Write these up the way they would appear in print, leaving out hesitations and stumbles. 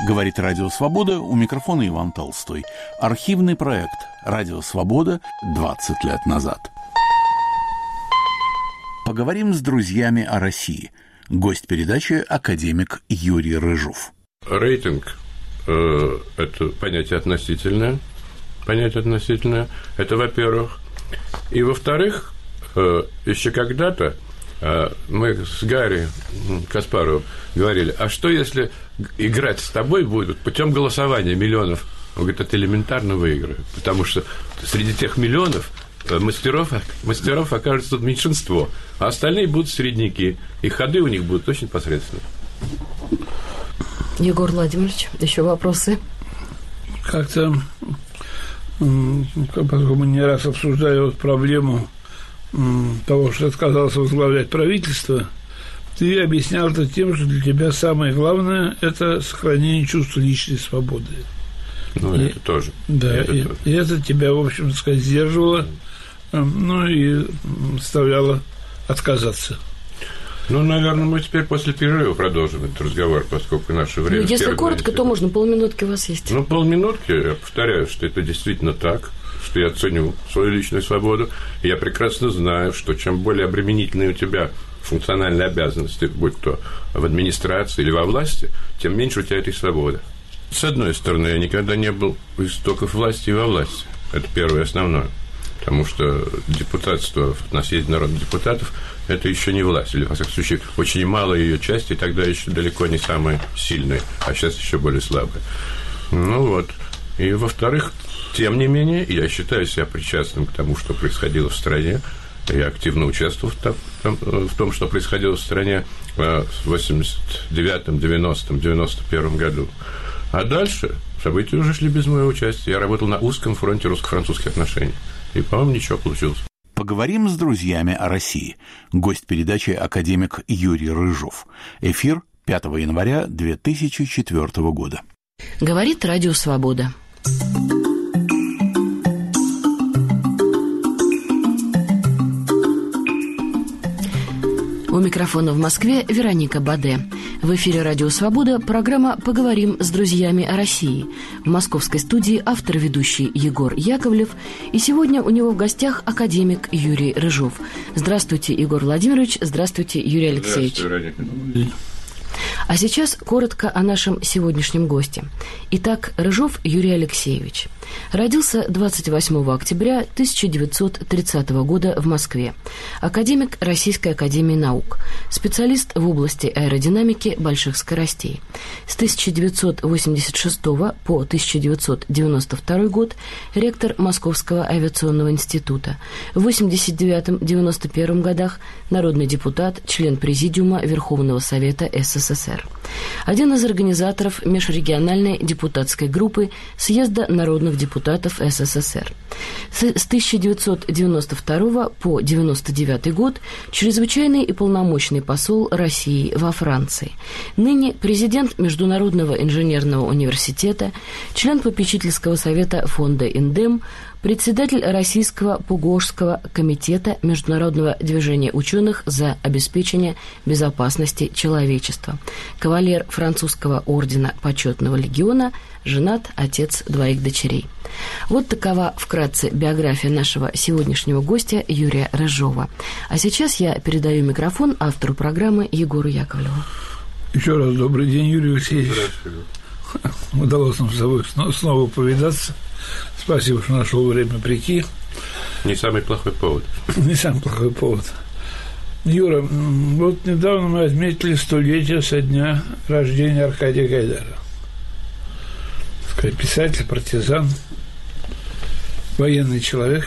Говорит Радио Свобода, у микрофона Иван Толстой. Архивный проект «Радио Свобода» 20 лет назад. Поговорим с друзьями о России. Гость передачи – академик Юрий Рыжов. Рейтинг – это понятие относительное. Это, во-первых. И, во-вторых, еще когда-то мы с Гарри Каспаровым говорили, а что, если играть с тобой будут путем голосования миллионов? Он говорит, это элементарно выиграю, потому что среди тех миллионов мастеров окажется тут меньшинство, а остальные будут средняки, и ходы у них будут очень посредственные. Егор Владимирович, еще вопросы? Как-то, поскольку мы не раз обсуждали вот проблему того, что отказался возглавлять правительство, ты объяснял это тем, что для тебя самое главное – это сохранение чувства личной свободы. Ну, это тоже. Да, и это тебя, в общем, так сказать, сдерживало, ну, и заставляло отказаться. Ну, наверное, мы теперь после перерыва продолжим этот разговор, поскольку наше время... Ну, если коротко, то можно, полминутки у вас есть. Ну, полминутки, я повторяю, что это действительно так, что я ценю свою личную свободу, и я прекрасно знаю, что чем более обременительные у тебя функциональные обязанности, будь то в администрации или во власти, тем меньше у тебя этой свободы. С одной стороны, я никогда не был у истоков власти и во власти. Это первое и основное. Потому что депутатство, наследие народных депутатов – это еще не власть. Или, во всяком случае, очень малая ее часть, и тогда еще далеко не самая сильная, а сейчас еще более слабая. Ну вот. И, во-вторых, тем не менее, я считаю себя причастным к тому, что происходило в стране. Я активно участвовал в том, что происходило в стране в 89-м, 90-м, 91-м году. А дальше события уже шли без моего участия. Я работал на узком фронте русско-французских отношений. И, по-моему, ничего получилось. Поговорим с друзьями о России. Гость передачи академик Юрий Рыжов. Эфир 5 января 2004 года. Говорит Радио Свобода. У микрофона в Москве Вероника Баде. В эфире «Радио Свобода» программа «Поговорим с друзьями о России». В московской студии автор-ведущий Егор Яковлев. И сегодня у него в гостях академик Юрий Рыжов. Здравствуйте, Егор Владимирович. Здравствуйте, Юрий Алексеевич. Здравствуйте, Вероника. А сейчас коротко о нашем сегодняшнем госте. Итак, Рыжов Юрий Алексеевич. Родился 28 октября 1930 года в Москве. Академик Российской академии наук. Специалист в области аэродинамики больших скоростей. С 1986 по 1992 год ректор Московского авиационного института. В 1989-1991 годах народный депутат, член Президиума Верховного Совета СССР. Один из организаторов межрегиональной депутатской группы Съезда народных депутатов СССР. С 1992 по 1999 год чрезвычайный и полномочный посол России во Франции. Ныне президент Международного инженерного университета, член попечительского совета фонда «Индем», председатель Российского Пугожского комитета Международного движения ученых за обеспечение безопасности человечества, кавалер французского ордена Почетного легиона, женат, отец двоих дочерей. Вот такова вкратце биография нашего сегодняшнего гостя Юрия Рыжова. А сейчас я передаю микрофон автору программы Егору Яковлеву. Еще раз добрый день, Юрий Алексеевич. Здравствуйте. Удалось нам с тобой снова повидаться. Спасибо, что нашел время прийти. Не самый плохой повод. Не самый плохой повод. Юра, вот недавно мы отметили 100-летие со дня рождения Аркадия Гайдара. Писатель, партизан, военный человек.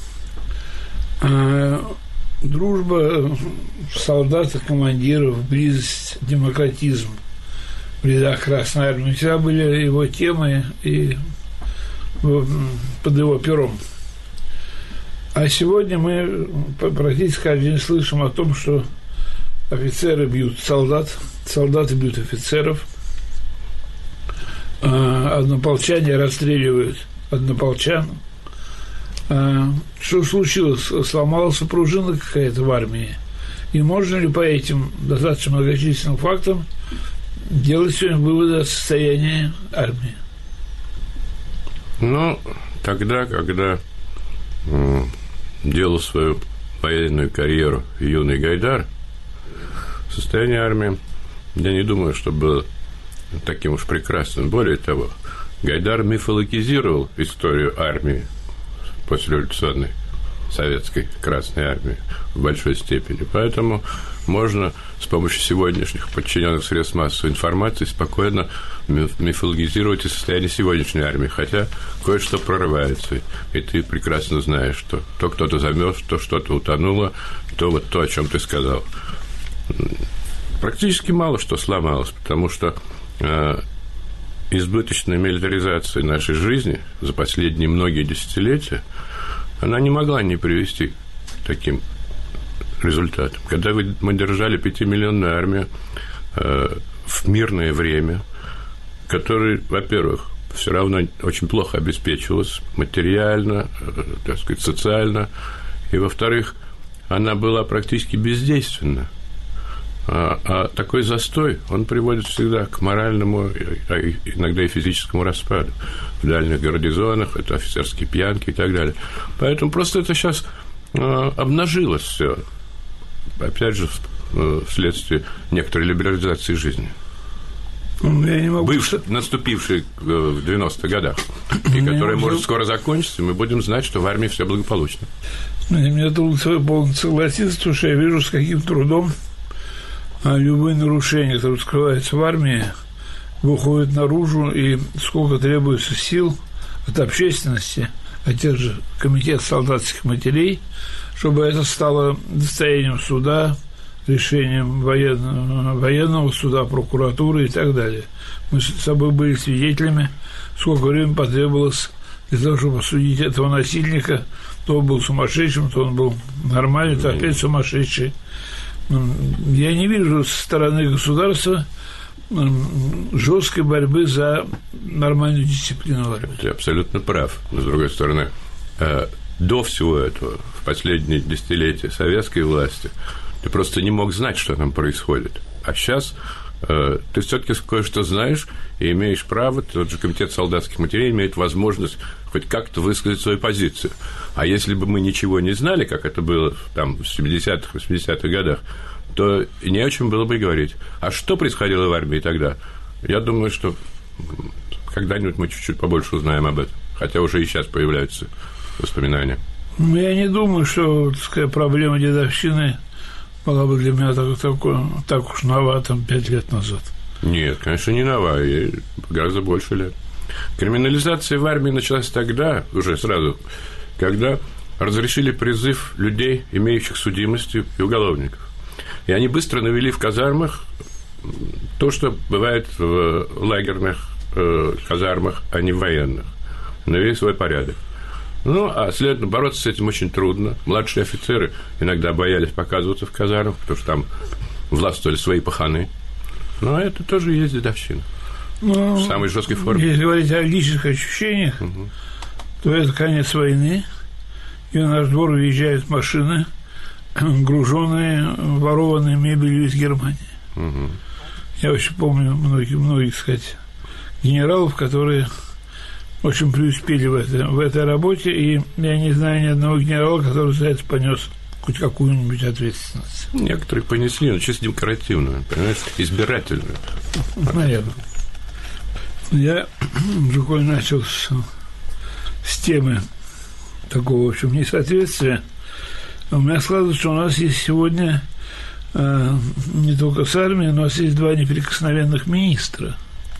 Дружба солдат и командиров, близость, демократизм в рядах Красной Армии всегда были его темой и под его пером. А сегодня мы практически каждый день слышим о том, что офицеры бьют солдат, солдаты бьют офицеров, однополчане расстреливают однополчан. Что случилось? Сломалась пружина какая-то в армии. И можно ли по этим достаточно многочисленным фактам делать сегодня выводы о состоянии армии? Ну, тогда, когда делал свою военную карьеру юный Гайдар, состояние армии, я не думаю, что было таким уж прекрасным. Более того, Гайдар мифологизировал историю армии послереволюционной советской Красной армии в большой степени. Поэтому можно с помощью сегодняшних подчиненных средств массовой информации спокойно мифологизировать и состояние сегодняшней армии, хотя кое-что прорывается. И ты прекрасно знаешь, что то кто-то замерз, то что-то утонуло, то вот то, о чем ты сказал. Практически мало что сломалось, потому что избыточная милитаризация нашей жизни за последние многие десятилетия, она не могла не привести к таким результатам. Когда мы держали 5-миллионную армию в мирное время, которая, во-первых, все равно очень плохо обеспечивалась материально, так сказать, социально, и, во-вторых, она была практически бездейственна. А такой застой, он приводит всегда к моральному, а иногда и физическому распаду. В дальних гарнизонах это офицерские пьянки и так далее. Поэтому просто это сейчас обнажилось все. Опять же, вследствие некоторой либерализации жизни. Я не могу... Наступившей в 90-х годах, и которая может скоро закончиться, и мы будем знать, что в армии все благополучно. Мне трудно полностью согласиться, потому что я вижу, с каким трудом любые нарушения, которые скрываются в армии, выходят наружу, и сколько требуется сил от общественности, от тех же комитет солдатских матерей, чтобы это стало достоянием суда, решением военного суда, прокуратуры и так далее. Мы с собой были свидетелями, сколько времени потребовалось для того, чтобы осудить этого насильника. То он был сумасшедшим, то он был нормальный, то опять сумасшедший. Я не вижу со стороны государства жесткой борьбы за нормальную дисциплину в армии. Ты абсолютно прав. Но, с другой стороны, до всего этого, в последние десятилетия советской власти, ты просто не мог знать, что там происходит. А сейчас ты все-таки кое-что знаешь и имеешь право, тот же комитет солдатских матерей имеет возможность хоть как-то высказать свою позицию. А если бы мы ничего не знали, как это было там в 70-х, 80-х годах, то не о чем было бы и говорить. А что происходило в армии тогда? Я думаю, что когда-нибудь мы чуть-чуть побольше узнаем об этом. Хотя уже и сейчас появляются воспоминания. Я не думаю, что, так сказать, проблема дедовщины была бы для меня так уж нова, 5 лет назад. Нет, конечно, не нова, ей гораздо больше лет. Криминализация в армии началась тогда, уже сразу, когда разрешили призыв людей, имеющих судимости, и уголовников. И они быстро навели в казармах то, что бывает в лагерных казармах, а не в военных. Навели свой порядок. Ну, а следовательно, бороться с этим очень трудно. Младшие офицеры иногда боялись показываться в казармах, потому что там властвовали свои паханы. Но это тоже есть дедовщина. В самой жесткой форме. Если говорить о личных ощущениях, то это конец войны, и в наш двор въезжают машины, груженные ворованной мебелью из Германии. Я очень помню многих, сказать, генералов, которые очень преуспели в этой работе, и я не знаю ни одного генерала, который за это понес хоть какую-нибудь ответственность. Некоторые понесли, но чисто декоративную, понимаешь, избирательную. Наверное. Я буквально начал с темы такого, в общем, несоответствия. У меня складывается, что у нас есть сегодня не только с армией, но у нас есть 2 неприкосновенных министра.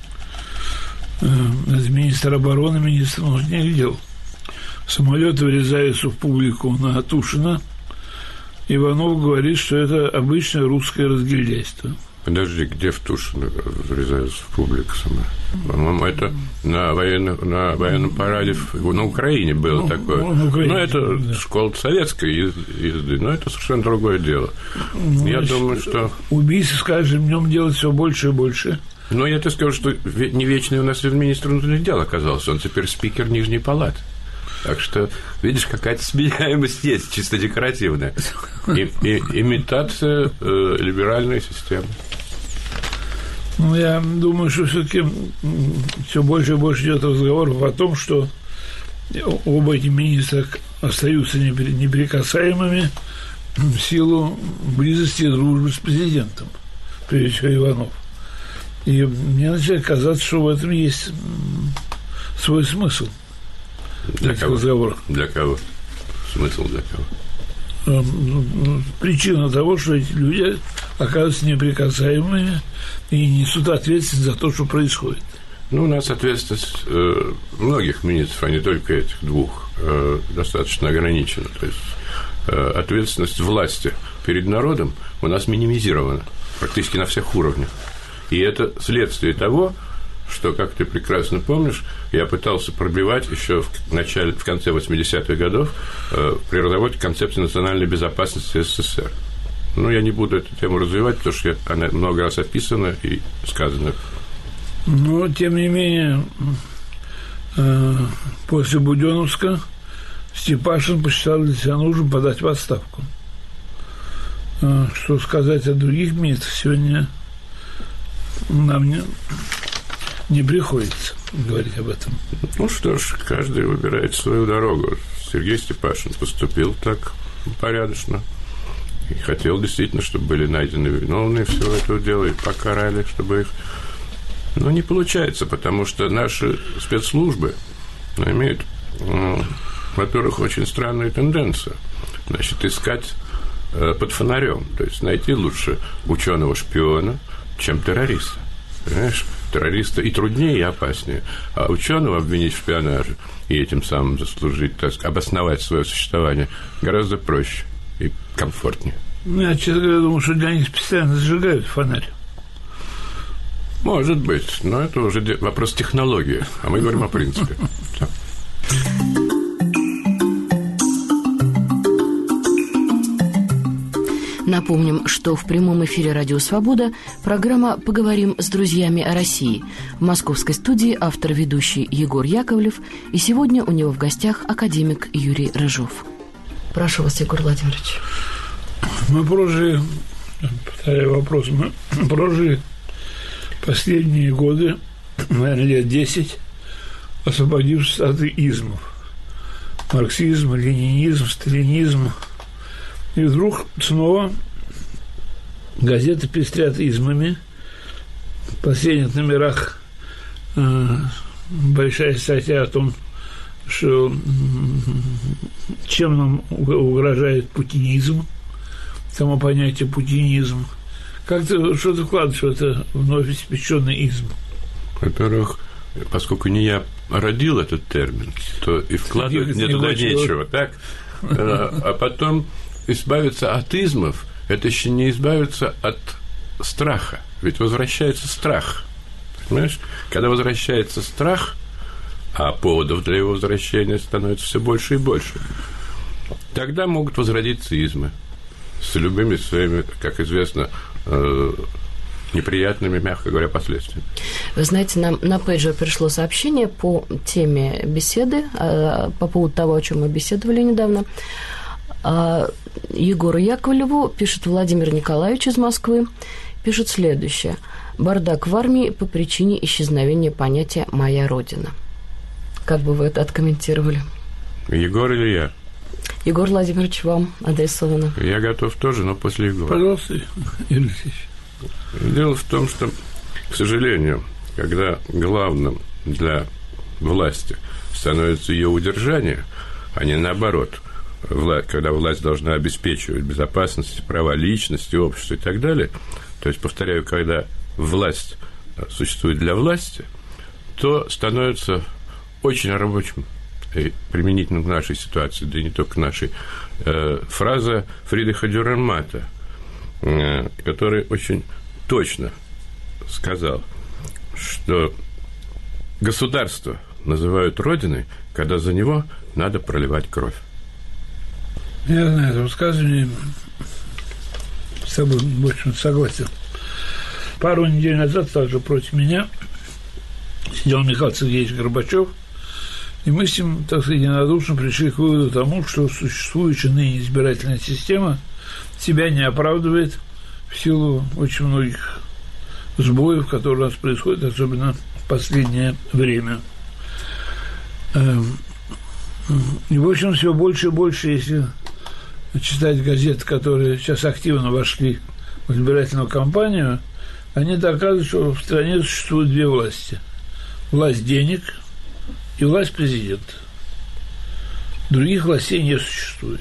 Это министр обороны, министр внутренних дел. Самолеты врезаются в публику на Тушина. Иванов говорит, что это обычное русское разгильдяйство. Подожди, где в Тушино врезаются в публику сама? По-моему, это на военном параде на Украине было такое. Но это да. Школа советской езды, но это совершенно другое дело. Я думаю, что... Убийств с каждым днем делать все больше и больше. Но я тебе скажу, что не вечный у нас министр внутренних дел оказался. Он теперь спикер Нижней палаты. Так что, видишь, какая-то сменяемость есть, чисто декоративная. Имитация либеральной системы. Ну, я думаю, что все-таки все больше и больше идет разговоров о том, что оба эти министра остаются неприкасаемыми в силу близости и дружбы с президентом, прежде всего Иванов. И мне начинает казаться, что в этом есть свой смысл. Для кого? Разговорах. Для кого? Смысл для кого? Причина того, что эти люди оказываются неприкасаемыми и несут ответственность за то, что происходит. Ну, у нас ответственность многих министров, а не только этих двух, достаточно ограничена. То есть ответственность власти перед народом у нас минимизирована практически на всех уровнях. И это следствие того, что, как ты прекрасно помнишь, я пытался пробивать еще в конце 80-х годов при разработке концепции национальной безопасности СССР. Ну, я не буду эту тему развивать, потому что она много раз описана и сказана. Но, тем не менее, после Будённовска Степашин посчитал для себя нужным подать в отставку. Что сказать о других министрах сегодня нам не приходится говорить об этом. Ну что ж, каждый выбирает свою дорогу. Сергей Степашин поступил так порядочно и хотел действительно, чтобы были найдены виновные всего этого дела и покарали, чтобы их... Но не получается, потому что наши спецслужбы имеют, во-первых, очень странную тенденцию. Значит, искать под фонарем, то есть найти лучше ученого-шпиона, чем террориста. Понимаешь? Террориста и труднее, и опаснее. А ученого обвинить в шпионаже и этим самым заслужить, так сказать, обосновать свое существование гораздо проще и комфортнее. Я, честно говоря, думаю, что для них специально зажигают фонарь. Может быть, но это уже вопрос технологии, а мы говорим о принципе. Напомним, что в прямом эфире «Радио Свобода» программа «Поговорим с друзьями о России». В московской студии автор-ведущий Егор Яковлев, и сегодня у него в гостях академик Юрий Рыжов. Прошу вас, Егор Владимирович. Мы прожили, повторяю вопрос, мы прожили последние годы, наверное, лет 10, освободившись от измов. Марксизм, ленинизм, сталинизм. И вдруг снова газеты пестрят измами. В последних номерах большая статья о том, что чем нам угрожает путинизм, само понятие путинизм. Как ты что-то вкладываешь в это вновь испеченный изм? Во-первых, поскольку не я родил этот термин, то и вкладывать мне туда нечего, так? А потом избавиться от измов – это еще не избавиться от страха. Ведь возвращается страх. Понимаешь? Когда возвращается страх, а поводов для его возвращения становится все больше и больше, тогда могут возродиться измы с любыми своими, как известно, неприятными, мягко говоря, последствиями. Вы знаете, нам на пейджер пришло сообщение по теме беседы, по поводу того, о чем мы беседовали недавно. Егору Яковлеву пишет Владимир Николаевич из Москвы, пишет следующее. «Бардак в армии по причине исчезновения понятия «моя родина». Как бы вы это откомментировали? Егор или я? Егор Владимирович, вам адресовано. Я готов тоже, но после Егора. Пожалуйста, Юрий Алексеевич. Дело в том, что, к сожалению, когда главным для власти становится ее удержание, а не наоборот, когда власть должна обеспечивать безопасность, права личности, общества и так далее, то есть, повторяю, когда власть существует для власти, то становится очень рабочим и применительно к нашей ситуации, да и не только к нашей, фраза Фридриха Дюрермата, который очень точно сказал, что государство называют родиной, когда за него надо проливать кровь. Я знаю это высказывание, с тобой больше согласен. Пару недель назад также против меня сидел Михаил Сергеевич Горбачев, и мы с ним, так сказать, единодушно пришли к выводу тому, что существующая ныне избирательная система себя не оправдывает в силу очень многих сбоев, которые у нас происходят, особенно в последнее время. И, в общем, все больше и больше, если читать газеты, которые сейчас активно вошли в избирательную кампанию, они доказывают, что в стране существуют две власти. Власть денег и власть президента. Других властей не существует.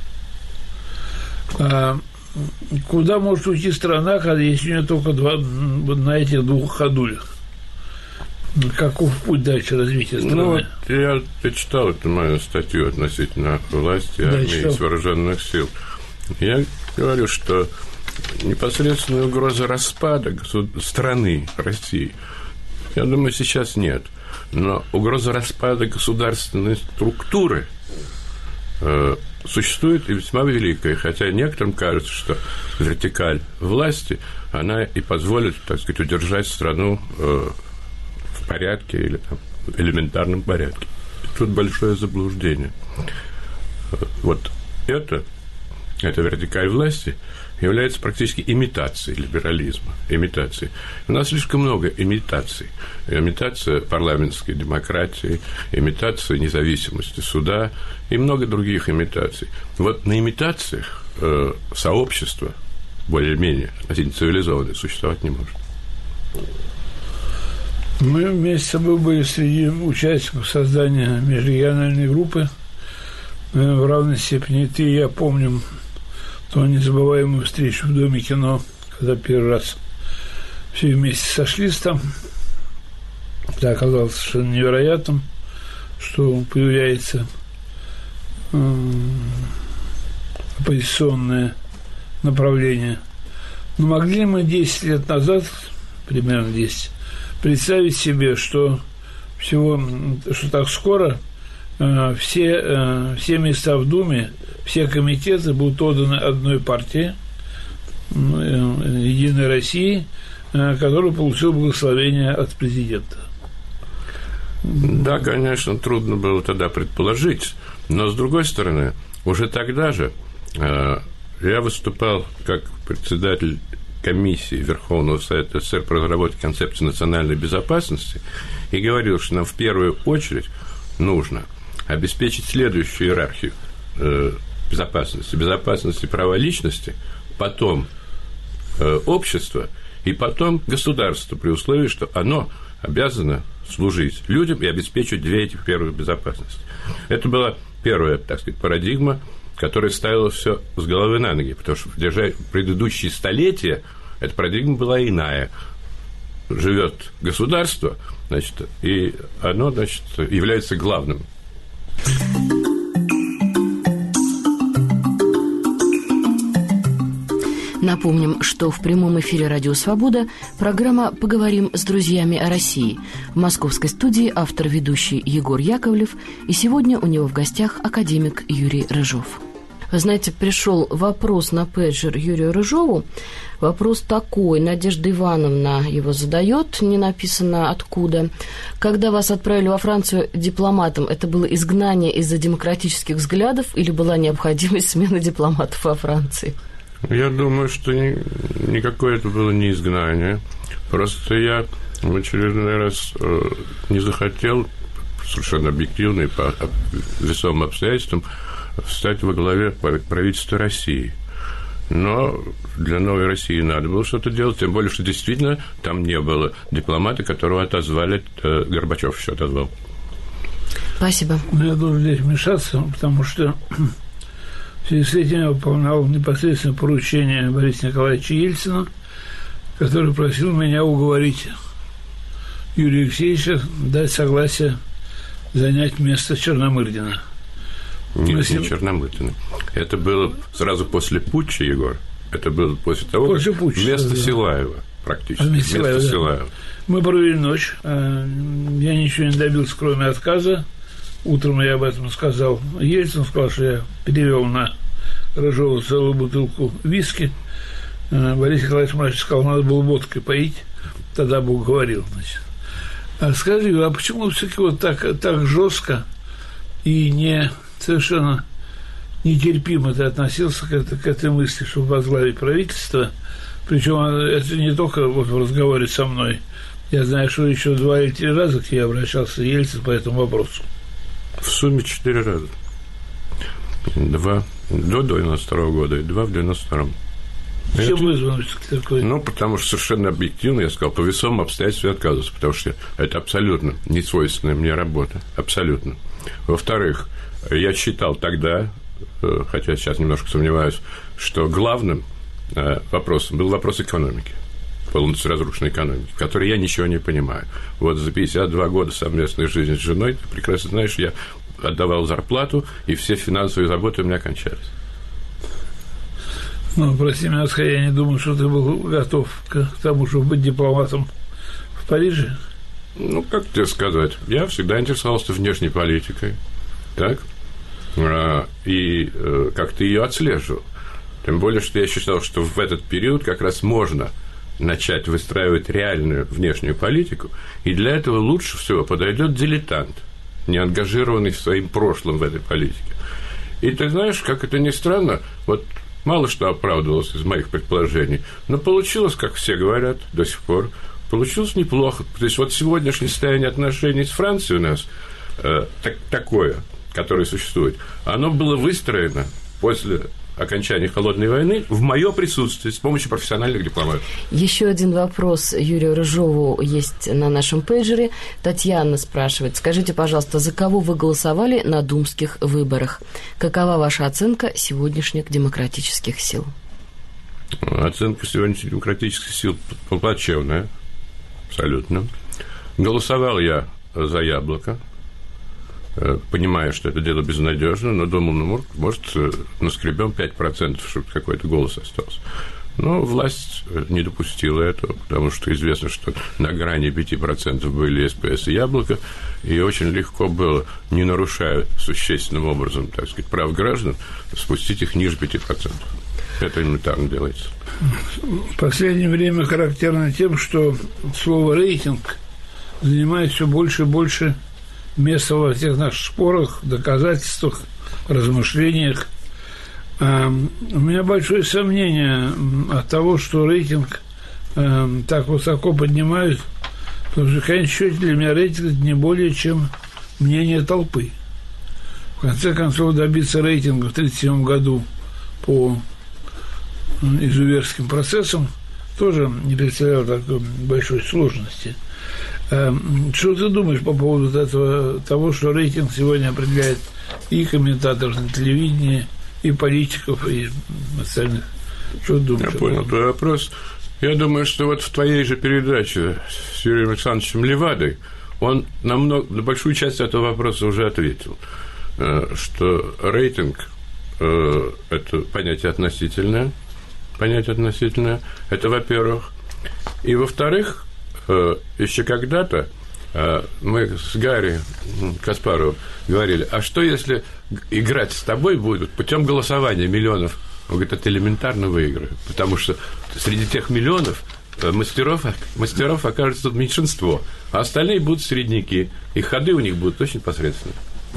А куда может уйти страна, если у нее только на этих двух ходулях? Каков путь дальше развития страны? Я читал эту мою статью относительно власти, армии и вооруженных сил. Я говорю, что непосредственная угроза распада страны России, я думаю, сейчас нет. Но угроза распада государственной структуры существует и весьма великая. Хотя некоторым кажется, что вертикаль власти, она и позволит, так сказать, удержать страну в порядке или там, в элементарном порядке. Тут большое заблуждение. Вот эта вертикаль власти является практически имитацией либерализма. Имитацией. У нас слишком много имитаций. Имитация парламентской демократии, имитация независимости суда и много других имитаций. Вот на имитациях сообщество более-менее относительно цивилизованное существовать не может. Мы вместе с собой были среди участников создания межрегиональной группы. В равной степени ты и я помним ту незабываемую встречу в Доме кино, когда первый раз все вместе сошлись там. Это оказалось совершенно невероятным, что появляется оппозиционное направление. Но могли ли мы 10 лет назад, примерно 10, представить себе, что так скоро все места в Думе, все комитеты будут отданы одной партии, Единой России, которая получила благословение от президента? Да, конечно, трудно было тогда предположить, но, с другой стороны, уже тогда же я выступал как председатель комиссии Верховного Совета СССР по разработке концепции национальной безопасности и говорил, что нам в первую очередь нужно обеспечить следующую иерархию безопасности права личности, потом общество и потом государство, при условии, что оно обязано служить людям и обеспечивать две эти первых безопасности. Это была первая, так сказать, парадигма, которая ставила все с головы на ноги, потому что в предыдущие столетия эта парадигма была иная. Живет государство, значит, и оно, значит, является главным. Напомним, что в прямом эфире «Радио Свобода» программа «Поговорим с друзьями о России». В московской студии автор-ведущий Егор Яковлев, и сегодня у него в гостях академик Юрий Рыжов. Вы знаете, пришел вопрос на пейджер Юрию Рыжову. Вопрос такой, Надежда Ивановна его задает, не написано откуда. Когда вас отправили во Францию дипломатом, это было изгнание из-за демократических взглядов или была необходимость смены дипломатов во Франции? Я думаю, что никакое это было не изгнание. Просто я в очередной раз не захотел, совершенно объективно и по весомым обстоятельствам, встать во главе правительства России. Но для новой России надо было что-то делать, тем более, что действительно там не было дипломата, которого отозвали, Горбачев еще отозвал. Спасибо. Я должен здесь вмешаться, потому что в связи с этим я выполнял непосредственно поручение Бориса Николаевича Ельцина, который просил меня уговорить Юрия Алексеевича дать согласие занять место Черномырдина. Нет, не Черномырдина. Это было сразу после путча, Егор. Это было после того, как вместо Силаева практически. Вместо Силаева. Мы провели ночь. Я ничего не добился, кроме отказа. Утром я об этом сказал. Ельцин сказал, что я перевел на Рыжова целую бутылку виски. Борис Николаевич младший сказал, надо было водкой поить. Тогда бы уговорил. Значит. Скажи, а почему все-таки вот так жестко и не совершенно нетерпимо ты относился к этой мысли, чтобы возглавить правительство Причем это не только вот в разговоре со мной. Я знаю, что еще 2 или 3 раза к тебе обращался Ельцин по этому вопросу. В сумме 4 раза. 2 до 92 года и 2 в 92-м. Чем вызвано такое? Ну, потому что совершенно объективно, я сказал, по весомым обстоятельствам отказываться, потому что это абсолютно не свойственная мне работа. Абсолютно. Во-вторых, я считал тогда, хотя сейчас немножко сомневаюсь, что главным вопросом был вопрос экономики, полностью разрушенной экономики, в которой я ничего не понимаю. Вот за 52 года совместной жизни с женой, ты прекрасно знаешь, я отдавал зарплату, и все финансовые заботы у меня кончались. Ну, прости меня, я не думаю, что ты был готов к тому, чтобы быть дипломатом в Париже. Ну, как тебе сказать, я всегда интересовался внешней политикой, так? И как-то ее отслеживал. Тем более, что я считал, что в этот период как раз можно начать выстраивать реальную внешнюю политику, и для этого лучше всего подойдет дилетант, не ангажированный своим прошлым в этой политике. И ты знаешь, как это ни странно, вот мало что оправдывалось из моих предположений, но получилось, как все говорят до сих пор, получилось неплохо. То есть вот сегодняшнее состояние отношений с Францией у нас такое, которое существует, оно было выстроено после окончания Холодной войны в мое присутствие с помощью профессиональных дипломатов. Еще один вопрос Юрию Рыжову есть на нашем пейджере. Татьяна спрашивает: скажите, пожалуйста, за кого вы голосовали на думских выборах? Какова ваша оценка сегодняшних демократических сил? Оценка сегодняшних демократических сил плачевная, абсолютно. Голосовал я за Яблоко, понимая, что это дело безнадежно, но думал, ну, может, наскребем 5%, чтобы какой-то голос остался. Но власть не допустила этого, потому что известно, что на грани 5% были СПС и Яблоко, и очень легко было, не нарушая существенным образом, так сказать, прав граждан, спустить их ниже 5%. Это элементарно делается. В последнее время характерно тем, что слово «рейтинг» занимает все больше и больше место во всех наших спорах, доказательствах, размышлениях. У меня большое сомнение от того, что рейтинг так высоко поднимают, потому что, в конечном счете, для меня рейтинг не более чем мнение толпы. В конце концов, добиться рейтинга в 1937 году по изуверским процессам тоже не представляло такой большой сложности. Что ты думаешь по поводу этого, того, что рейтинг сегодня определяет и комментаторов на телевидении, и политиков, и остальных? Что ты думаешь? Я понял твой вопрос. Я думаю, что вот в твоей же передаче с Юрием Александровичем Левадой он на большую часть этого вопроса уже ответил, что рейтинг – это понятие относительное, это, во-первых. И, во-вторых, еще когда-то мы с Гарри Каспаровым говорили, а что, если играть с тобой будут путем голосования миллионов? Он говорит, это элементарно выиграю, потому что среди тех миллионов мастеров окажется меньшинство, а остальные будут средняки, и ходы у них будут очень посредственные.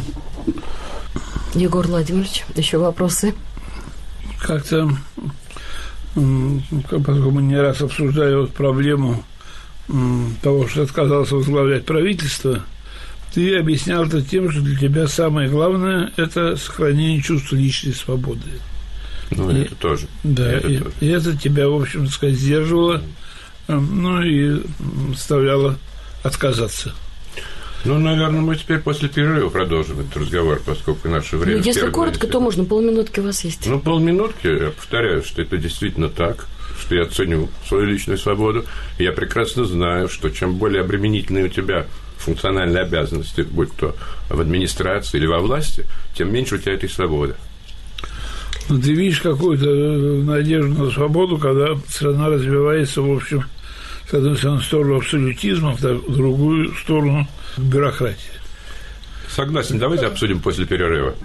Егор Владимирович, еще вопросы? Как-то, поскольку мы не раз обсуждали вот проблему того, что отказался возглавлять правительство, ты объяснял это тем, что для тебя самое главное – это сохранение чувства личной свободы. Ну, и это тоже. Да, и это тебя, в общем, так сказать, сдерживало, ну, и заставляло отказаться. Ну, наверное, мы теперь после перерыва продолжим этот разговор, поскольку наше время... Ну, если коротко, то можно, полминутки у вас есть. Ну, полминутки, я повторяю, что это действительно так, что я ценю свою личную свободу, и я прекрасно знаю, что чем более обременительные у тебя функциональные обязанности, будь то в администрации или во власти, тем меньше у тебя этой свободы. Но ты видишь какую-то надежду на свободу, когда страна развивается, в общем, с одной стороны, в сторону абсолютизма, в другую сторону бюрократии. Согласен, давайте обсудим после перерыва.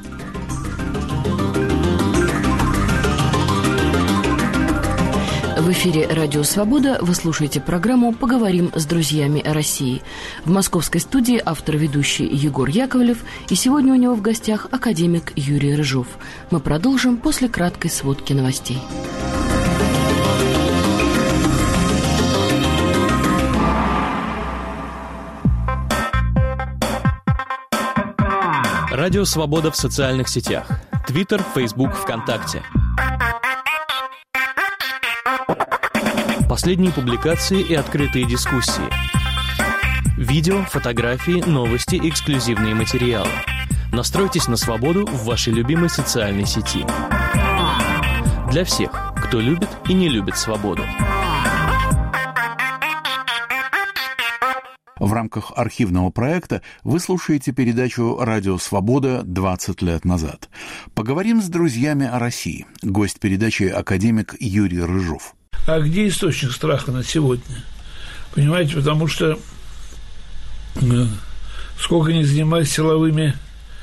В эфире «Радио Свобода» вы слушаете программу «Поговорим с друзьями о России». В московской студии автор-ведущий Егор Яковлев, и сегодня у него в гостях академик Юрий Рыжов. Мы продолжим после краткой сводки новостей. Радио «Свобода» в социальных сетях. Твиттер, Фейсбук, ВКонтакте. Последние публикации и открытые дискуссии. Видео, фотографии, новости, эксклюзивные материалы. Настройтесь на свободу в вашей любимой социальной сети. Для всех, кто любит и не любит свободу. В рамках архивного проекта вы слушаете передачу «Радио Свобода. 20 лет назад». Поговорим с друзьями о России. Гость передачи академик Юрий Рыжов. А где источник страха на сегодня? Понимаете, потому что сколько ни занимались силовыми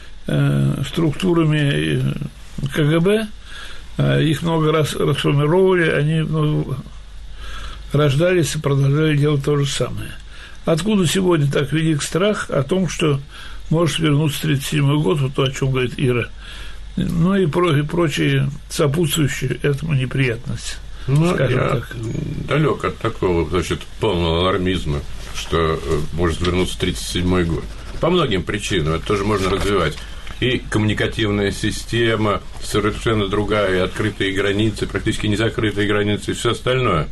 структурами КГБ, их много раз расформировали, они рождались и продолжали делать то же самое. Откуда сегодня так велик страх о том, что может вернуться 1937 год, вот то, о чем говорит Ира, ну и прочие сопутствующие этому неприятности? Я далек от такого, значит, полного алармизма, что может вернуться 1937 год. По многим причинам это тоже можно развивать. И коммуникативная система совершенно другая, и открытые границы, практически незакрытые границы, и все остальное.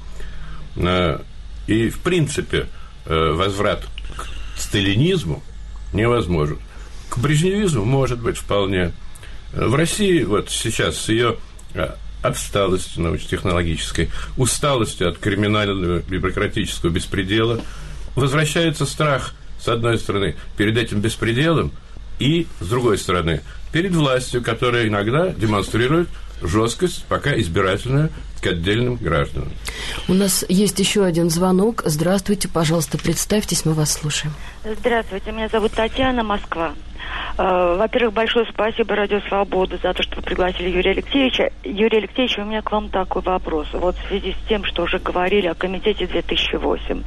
И, в принципе, возврат к сталинизму невозможен. К брежневизму может быть вполне. В России вот сейчас с ее отсталостью научно-технологической, усталостью от криминального и бюрократического беспредела возвращается страх, с одной стороны, перед этим беспределом, и, с другой стороны, перед властью, которая иногда демонстрирует жесткость, пока избирательную, к отдельным гражданам. У нас есть еще один звонок. Здравствуйте, пожалуйста, представьтесь, мы вас слушаем. Здравствуйте, меня зовут Татьяна, Москва. Во-первых, большое спасибо Радио Свобода за то, что вы пригласили Юрия Алексеевича. Юрий Алексеевич, у меня к вам такой вопрос. Вот в связи с тем, что уже говорили о комитете 2008.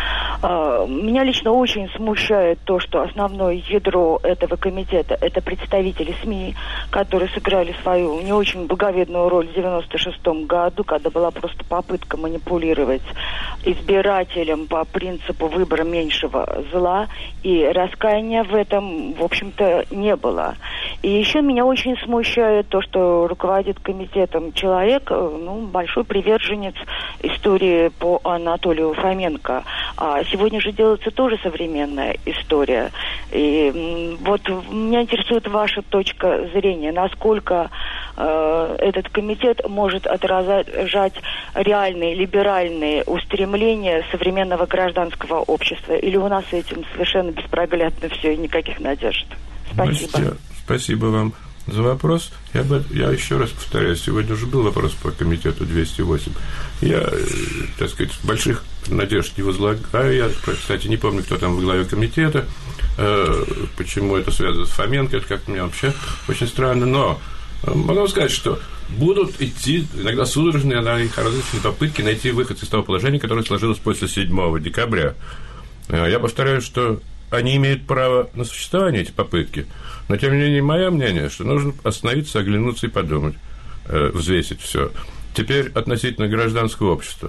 Меня лично очень смущает то, что основное ядро этого комитета – это представители СМИ, которые сыграли свою не очень благовидную роль в 1996 году, когда была просто попытка манипулировать избирателем по принципу выбора меньшего зла, и раскаяния в этом, в общем-то, не было. И еще меня очень смущает то, что руководит комитетом человек, большой приверженец истории по Анатолию Фоменко. А сегодня же делается тоже современная история. И вот меня интересует ваша точка зрения, насколько этот комитет может отражать реальные либеральные устремления современного гражданского общества. Или у нас с этим совершенно беспроглядно все и никаких надежд? Спасибо. Спасибо вам за вопрос. Я еще раз повторяю, сегодня уже был вопрос по комитету 208. Я, так сказать, больших надежд не возлагаю. Я, кстати, не помню, кто там во главе комитета, почему это связано с Фоменко, это как-то мне вообще очень странно, но могу вам сказать, что будут идти иногда судорожные различные попытки найти выход из того положения, которое сложилось после 7 декабря. Я повторяю, что они имеют право на существование, эти попытки, но, тем не менее, мое мнение, что нужно остановиться, оглянуться и подумать, взвесить все. Теперь относительно гражданского общества.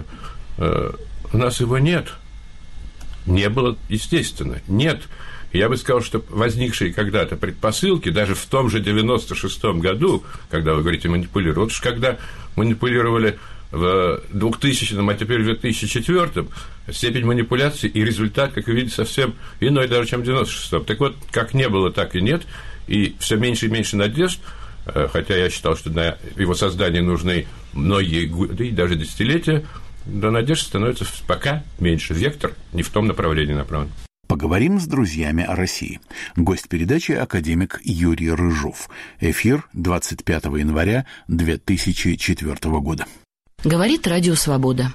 У нас его нет. Не было, естественно, нет. Я бы сказал, что возникшие когда-то предпосылки, даже в том же 96-м году, когда вы говорите манипулировать, вот уж когда манипулировали в 2000-м, а теперь в 2004-м, степень манипуляции и результат, как вы видите, совсем иной даже, чем в 96-м. Так вот, как не было, так и нет, и все меньше и меньше надежд, хотя я считал, что на его создание нужны многие годы и даже десятилетия, но надежд становится пока меньше. Вектор не в том направлении направлен. Поговорим с друзьями о России. Гость передачи академик Юрий Рыжов. Эфир 25 января 2004 года. Говорит Радио Свобода.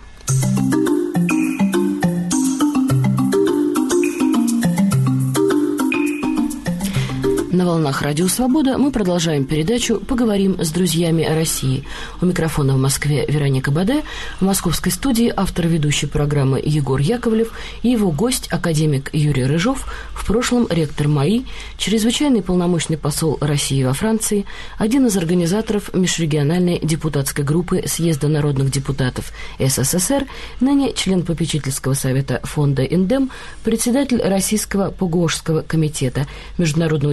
На волнах Радио Свобода мы продолжаем передачу «Поговорим с друзьями о России». У микрофона в Москве Вероника Баде, в московской студии автор ведущей программы Егор Яковлев и его гость, академик Юрий Рыжов, в прошлом ректор МАИ, чрезвычайный полномочный посол России во Франции, один из организаторов межрегиональной депутатской группы Съезда народных депутатов СССР, ныне член попечительского совета фонда «Индем», председатель Российского Пугошского комитета Международного движения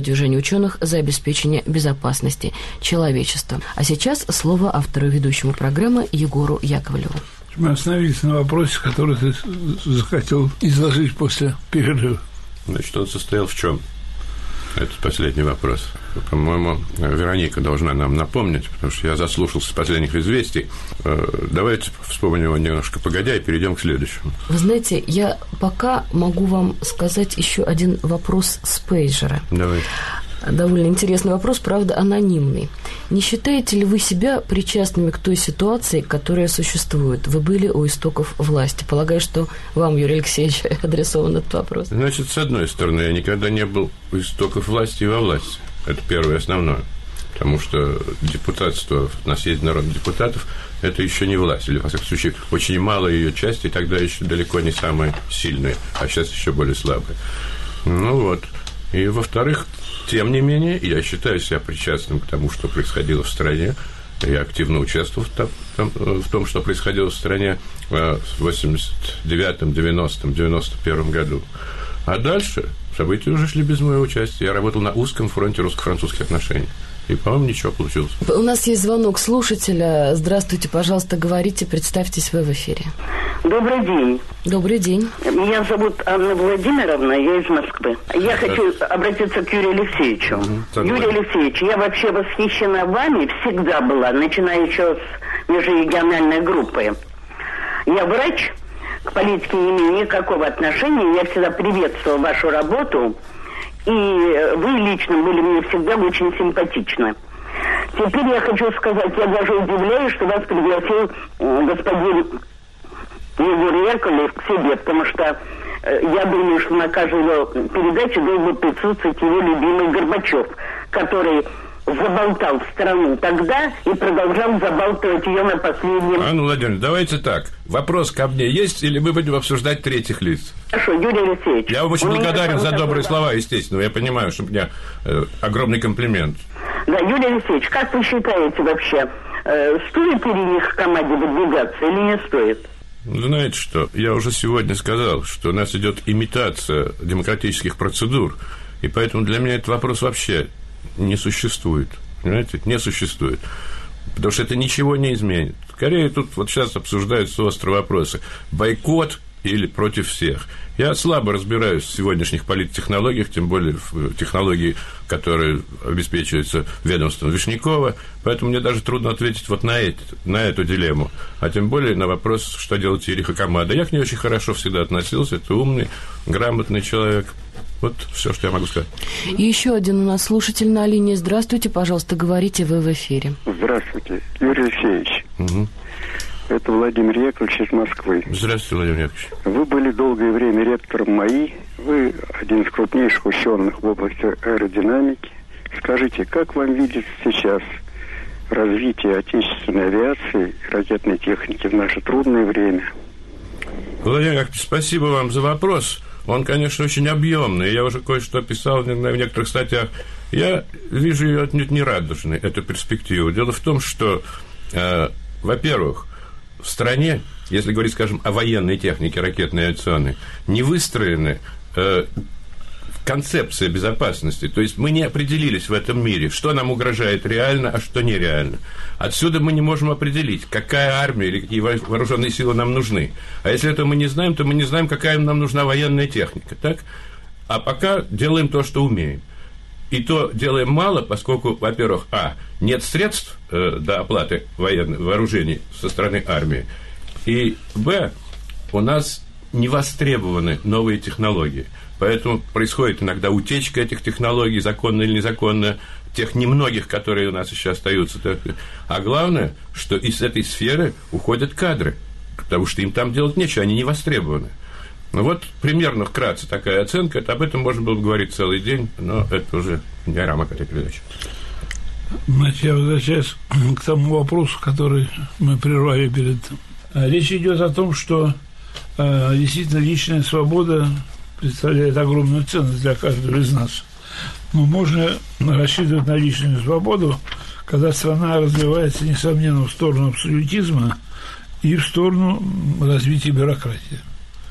ученых за обеспечение безопасности человечества. А сейчас слово автору ведущему программы Егору Яковлеву. Мы остановились на вопросе, который ты захотел изложить после перерыва. Значит, он состоял в чем? Это последний вопрос. По-моему, Вероника должна нам напомнить, потому что я заслушался с последних известий. Давайте вспомним его немножко погодя и перейдем к следующему. Вы знаете, я пока могу вам сказать еще один вопрос с пейджера. Давайте. Довольно интересный вопрос, правда, анонимный. Не считаете ли вы себя причастными к той ситуации, которая существует? Вы были у истоков власти. Полагаю, что вам, Юрий Алексеевич, адресован этот вопрос. Значит, с одной стороны, я никогда не был у истоков власти и во власти. Это первое и основное. Потому что депутатство на съезде народных депутатов – это еще не власть. Или, во всяком случае, очень малая ее часть, и тогда еще далеко не самая сильная, а сейчас еще более слабая. Ну вот. И, во-вторых, тем не менее, я считаю себя причастным к тому, что происходило в стране. Я активно участвовал в том, что происходило в стране в 89-м, 90-м, 91-м году. А дальше события уже шли без моего участия. Я работал на узком фронте русско-французских отношений. И, по-моему, ничего получилось. У нас есть звонок слушателя. Здравствуйте, пожалуйста, говорите, представьтесь, вы в эфире. Добрый день. Добрый день. Меня зовут Анна Владимировна, я из Москвы. Я хочу обратиться к Юрию Алексеевичу. Юрий Алексеевич, я вообще восхищена вами всегда была, начиная еще с межрегиональной группы. Я врач, к политике не имею никакого отношения, я всегда приветствовала вашу работу. И вы лично были мне всегда очень симпатичны. Теперь я хочу сказать, я даже удивляюсь, что вас пригласил господин Егор Яковлев к себе, потому что я думаю, что на каждой его передаче должен присутствовать его любимый Горбачев, который заболтал страну тогда и продолжал забалтывать ее на последнем... Анна Владимировна, давайте так. Вопрос ко мне есть, или мы будем обсуждать третьих лиц? Хорошо, Юрий Алексеевич. Я вам очень благодарен за добрые слова, естественно. Я понимаю, что у меня огромный комплимент. Да, Юрий Алексеевич, как вы считаете вообще, стоит ли их команде выдвигаться или не стоит? Знаете что, я уже сегодня сказал, что у нас идет имитация демократических процедур, и поэтому для меня этот вопрос вообще не существует. Понимаете, не существует. Потому что это ничего не изменит. Скорее, тут вот сейчас обсуждаются острые вопросы. Бойкот или против всех. Я слабо разбираюсь в сегодняшних политтехнологиях, тем более в технологии, которые обеспечиваются ведомством Вишнякова, поэтому мне даже трудно ответить вот на эту дилемму, а тем более на вопрос, что делать Ериха Камада. Я к ней очень хорошо всегда относился, это умный, грамотный человек. Вот все, что я могу сказать. И еще один у нас слушатель на линии. Здравствуйте, пожалуйста, говорите, вы в эфире. Здравствуйте, Юрий Алексеевич. Угу. Это Владимир Яковлевич из Москвы. Здравствуйте, Владимир Яковлевич. Вы были долгое время ректором МАИ. Вы один из крупнейших ученых в области аэродинамики. Скажите, как вам видится сейчас развитие отечественной авиации и ракетной техники в наше трудное время? Владимир Яковлевич, спасибо вам за вопрос. Он, конечно, очень объемный. Я уже кое-что писал в некоторых статьях. Я вижу ее отнюдь не радужной, эту перспективу. Дело в том, что, во-первых, в стране, если говорить, скажем, о военной технике, ракетной и авиационной, не выстроены концепция безопасности. То есть мы не определились в этом мире, что нам угрожает реально, а что нереально. Отсюда мы не можем определить, какая армия или какие вооруженные силы нам нужны. А если этого мы не знаем, то мы не знаем, какая нам нужна военная техника. Так? А пока делаем то, что умеем. И то делаем мало, поскольку, во-первых, нет средств до оплаты вооружений со стороны армии, и, у нас не востребованы новые технологии. Поэтому происходит иногда утечка этих технологий, законно или незаконно, тех немногих, которые у нас еще остаются. А главное, что из этой сферы уходят кадры, потому что им там делать нечего, они не востребованы. Ну вот примерно вкратце такая оценка. Об этом можно было бы говорить целый день, но это уже не рамок этой передачи. Значит, я возвращаюсь к тому вопросу, который мы прервали перед этим. Речь идет о том, что действительно личная свобода представляет огромную ценность для каждого из нас. Но можно рассчитывать на личную свободу, когда страна развивается, несомненно, в сторону абсолютизма и в сторону развития бюрократии.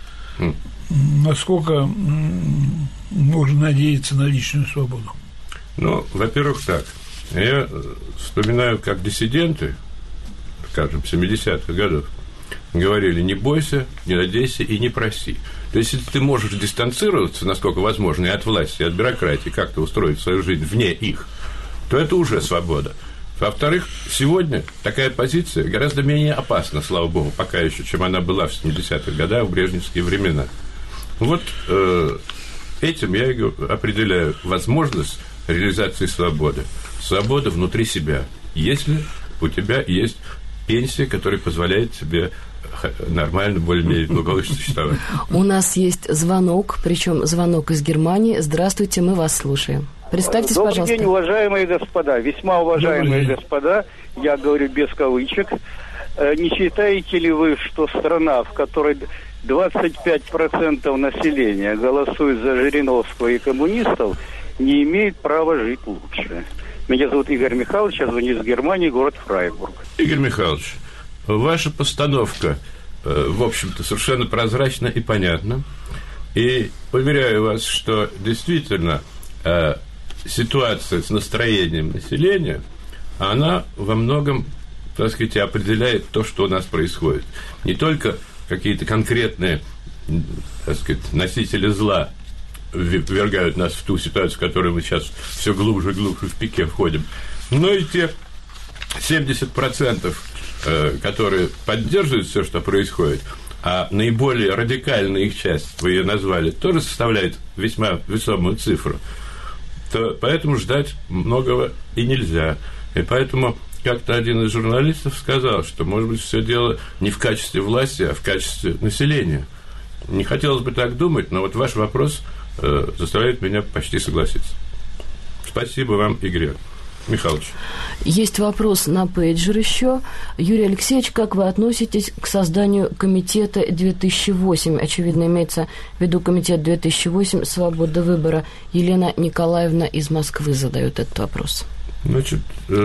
Насколько можно надеяться на личную свободу? Ну, во-первых, так. Я вспоминаю, как диссиденты, скажем, 70-х годов, говорили: не бойся, не надейся и не проси. То есть, если ты можешь дистанцироваться, насколько возможно, и от власти, и от бюрократии, как-то устроить свою жизнь вне их, то это уже свобода. Во-вторых, сегодня такая позиция гораздо менее опасна, слава богу, пока еще, чем она была в 70-х годах, в брежневские времена. Вот этим я и определяю возможность реализации свободы. Свобода внутри себя, если у тебя есть пенсия, которая позволяет тебе нормально, более-менее благополучно существовать. У нас есть звонок, причем звонок из Германии. Здравствуйте, мы вас слушаем. Представьтесь, пожалуйста. Добрый день, уважаемые господа, весьма уважаемые господа, я говорю без кавычек. Не считаете ли вы, что страна, в которой 25% населения голосует за Жириновского и коммунистов, не имеет права жить лучше? Меня зовут Игорь Михайлович, я звоню из Германии, город Фрайбург. Игорь Михайлович, ваша постановка, в общем-то, совершенно прозрачна и понятна. И уверяю вас, что действительно ситуация с настроением населения, она во многом, так сказать, определяет то, что у нас происходит. Не только какие-то конкретные, так сказать, носители зла ввергают нас в ту ситуацию, в которую мы сейчас все глубже и глубже в пике входим, но и те 70%, которые поддерживают все, что происходит, а наиболее радикальная их часть, вы ее назвали, тоже составляет весьма весомую цифру, то поэтому ждать многого и нельзя. И поэтому как-то один из журналистов сказал, что, может быть, все дело не в качестве власти, а в качестве населения. Не хотелось бы так думать, но вот ваш вопрос заставляет меня почти согласиться. Спасибо вам, Игорь Михайлович. Есть вопрос на пейджер еще. Юрий Алексеевич, как вы относитесь к созданию комитета 2008? Очевидно, имеется в виду комитет 2008 «Свобода выбора». Елена Николаевна из Москвы задает этот вопрос. Значит,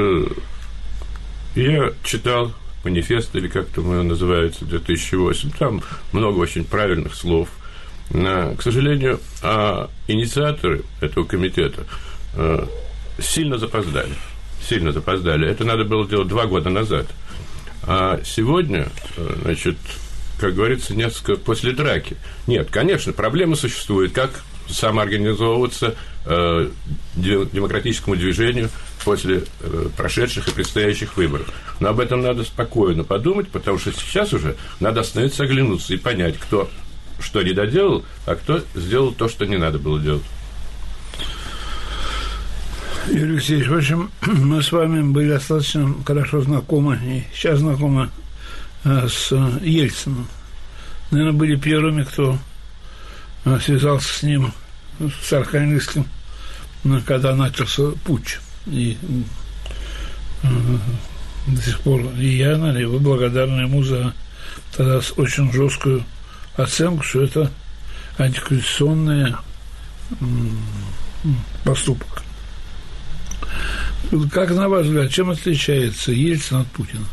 я читал манифест, или как там его называется, 2008. Там много очень правильных слов. К сожалению, инициаторы этого комитета сильно запоздали. Это надо было делать 2 года назад. А сегодня, значит, как говорится, несколько после драки. Нет, конечно, проблема существует, как самоорганизовываться демократическому движению после прошедших и предстоящих выборов. Но об этом надо спокойно подумать, потому что сейчас уже надо остановиться, оглянуться и понять, кто что не доделал, а кто сделал то, что не надо было делать. Юрий Алексеевич, в общем, мы с вами были достаточно хорошо знакомы, и сейчас знакомы с Ельциным. Наверное, были первыми, кто связался с ним, с Архангельским, когда начался путч. И до сих пор и я, и вы благодарны ему за тогда очень жесткую оценку, что это антиконституционный поступок. Как, на ваш взгляд, чем отличается Ельцин от Путина?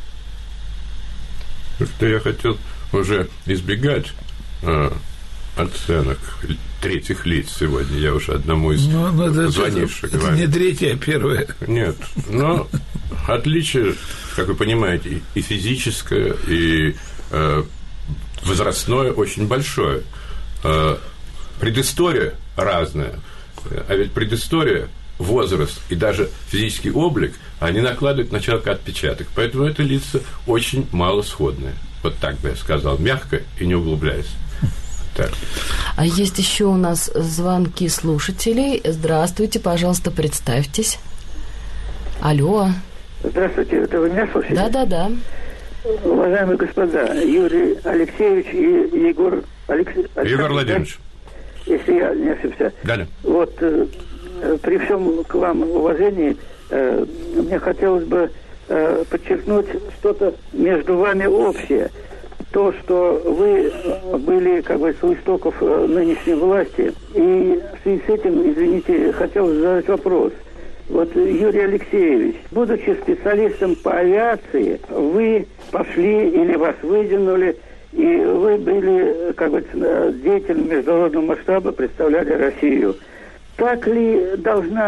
Что я хотел уже избегать оценок третьих лиц сегодня. Я уже одному из звонивших говорю. Это не третье, а первое. Нет, но отличие, как вы понимаете, и физическое, и возрастное очень большое. Предыстория разная. А ведь предыстория, возраст и даже физический облик, они накладывают на человека отпечаток. Поэтому это лица очень мало сходные. Вот так бы я сказал, мягко и не углубляясь. Так. А есть еще у нас звонки слушателей. Здравствуйте, пожалуйста, представьтесь. Алло. Здравствуйте, это вы меня слушаете? Да. Уважаемые господа, Юрий Алексеевич и Егор Алексеевич. Егор Владимирович. Если я не ошибся. Да. Вот при всем к вам уважении, мне хотелось бы подчеркнуть что-то между вами общее. То, что вы были как бы с истоков нынешней власти. И в связи с этим, извините, хотел задать вопрос. Вот, Юрий Алексеевич, будучи специалистом по авиации, вы пошли или вас выдвинули, и вы были как бы деятелем международного масштаба, представляли Россию. Так ли должна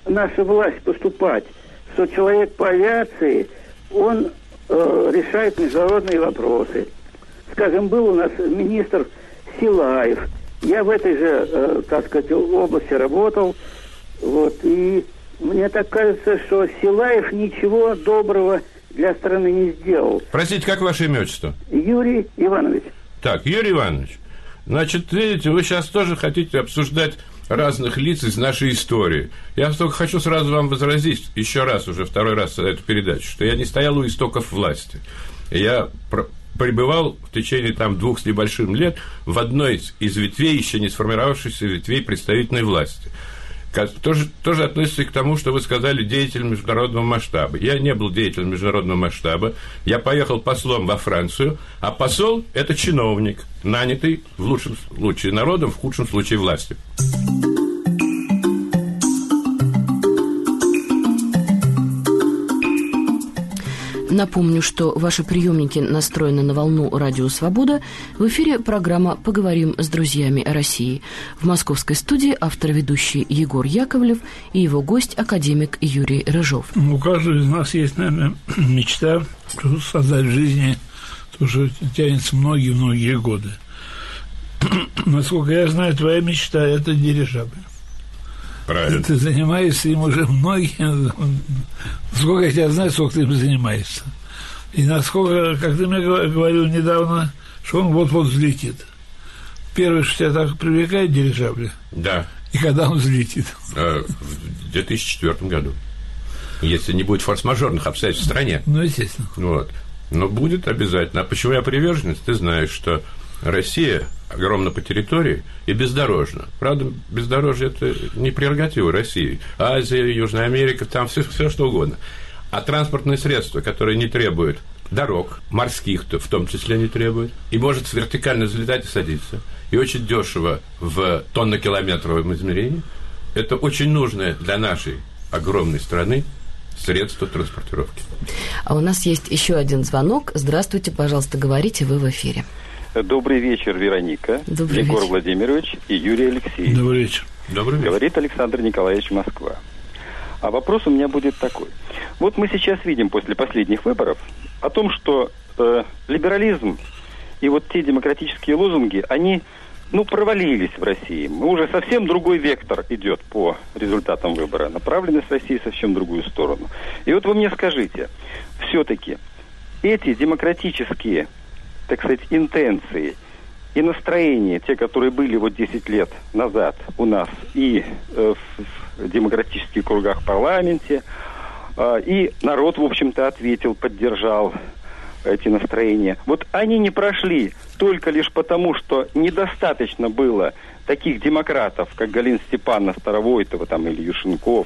наша власть поступать, что человек по авиации, он решает международные вопросы. Скажем, был у нас министр Силаев. Я в этой же, так сказать, области работал. Вот, и мне так кажется, что Силаев ничего доброго для страны не сделал. Простите, как ваше имя, отчество? Юрий Иванович. Так, Юрий Иванович, значит, видите, вы сейчас тоже хотите обсуждать разных лиц из нашей истории. Я только хочу сразу вам возразить, еще раз, уже второй раз эту передачу, что я не стоял у истоков власти. Я пребывал в течение 2 с небольшим лет в одной из ветвей, еще не сформировавшейся ветвей представительной власти. Тоже относится к тому, что вы сказали, деятель международного масштаба. Я не был деятелем международного масштаба. Я поехал послом во Францию, а посол – это чиновник, нанятый в лучшем случае народом, в худшем случае властью. Напомню, что ваши приемники настроены на волну «Радио Свобода». В эфире программа «Поговорим с друзьями о России». В московской студии автор-ведущий Егор Яковлев и его гость, академик Юрий Рыжов. У каждого из нас есть, наверное, мечта создать в жизни то, что тянется многие-многие годы. Насколько я знаю, твоя мечта – это дирижабль. Правильно. Ты занимаешься им уже многие... Сколько я тебя знаю, сколько ты им занимаешься. И насколько, как ты мне говорил недавно, что он вот-вот взлетит. Первое, что тебя так привлекает, дирижабли. Да. И когда он взлетит? В 2004 году. Если не будет форс-мажорных обстоятельств в стране. Ну, естественно. Вот. Но будет обязательно. А почему я приверженец? Ты знаешь, что Россия огромна по территории и бездорожна. Правда, бездорожье – это не прерогатива России. Азия, Южная Америка, там все что угодно. А транспортные средства, которые не требуют дорог, морских-то в том числе не требуют, и может вертикально взлетать и садиться, и очень дешево в тонно-километровом измерении, это очень нужное для нашей огромной страны средство транспортировки. А у нас есть еще один звонок. Здравствуйте, пожалуйста, говорите, вы в эфире. Добрый вечер, Вероника, Добрый Егор вечер. Владимирович и Юрий Алексеевич. Добрый вечер. Добрый вечер. Говорит Александр Николаевич, Москва. А вопрос у меня будет такой. Вот мы сейчас видим после последних выборов о том, что либерализм и вот те демократические лозунги, они, провалились в России. Уже совсем другой вектор идет по результатам выбора. Направленность России совсем в другую сторону. И вот вы мне скажите, все-таки эти демократические, так сказать, интенции и настроения, те, которые были вот 10 лет назад у нас и в демократических кругах в парламенте, и народ, в общем-то, ответил, поддержал эти настроения. Вот они не прошли только лишь потому, что недостаточно было таких демократов, как Галина Степановна Старовойтова там, или Юшенков,